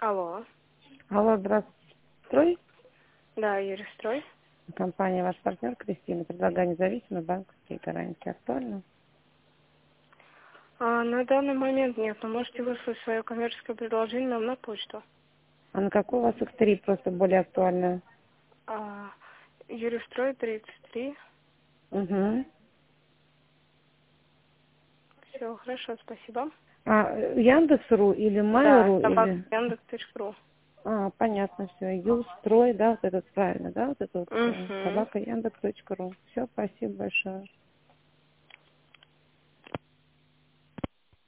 Алло. Алло, здравствуй. Да, Юристрой. Компания «Ваш партнер» Кристина. Предлагаю независимые банковские гарантии. Актуально? На данный момент нет, но можете выслать свое коммерческое предложение нам на почту. А на какой у вас их три просто более актуальные? А, Юристрой 33. Угу. Все, хорошо, спасибо. А Яндекс.ру или Да, Mail.ру собака или... Яндекс.ру. А, понятно, все. Юстрой, да, вот этот правильно, да, вот это вот Угу. собака Яндекс.ру. Все, спасибо большое.